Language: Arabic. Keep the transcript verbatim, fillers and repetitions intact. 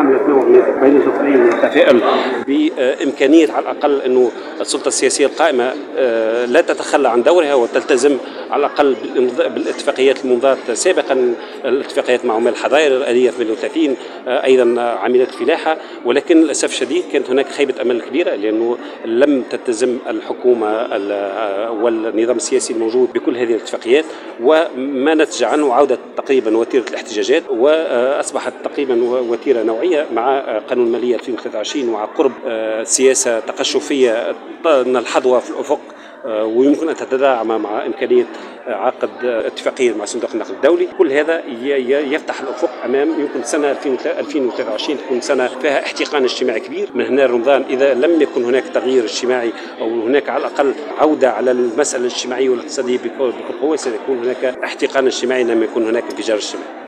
حملة نوع من بين الزفرين والتفاؤل بإمكانية على الأقل أنه السلطة السياسية القائمة لا تتخلى عن دورها وتلتزم على الأقل بالاتفاقيات الممضاة سابقا، الاتفاقيات مع عمال الحظائر الآلية ثمانية وثلاثين، أيضا عمليات الفلاحة. ولكن للأسف الشديد كانت هناك خيبة أمل كبيرة، لأنه لم تلتزم الحكومة والنظام السياسي الموجود بكل هذه الاتفاقيات، وما نتج عنه عودة تقريبا وتيرة الاحتجاجات، وأصبحت تقريبا وتيرة نوعية مع قانون المالية ألفين وثلاثة وعشرين ومع قرب سياسة تقشفية نلحظها في الأفق ويمكن أن تتداعم مع إمكانية عقد اتفاقية مع صندوق النقد الدولي. كل هذا يفتح الأفق أمام يمكن سنة ألفين وثلاثة وعشرين تكون سنة فيها احتقان اجتماعي كبير من هنا رمضان، إذا لم يكن هناك تغيير اجتماعي أو هناك على الأقل عودة على المسألة الاجتماعية والاقتصادية بكل قوة، سيكون هناك احتقان اجتماعي لما يكون هناك انفجار اجتماعي.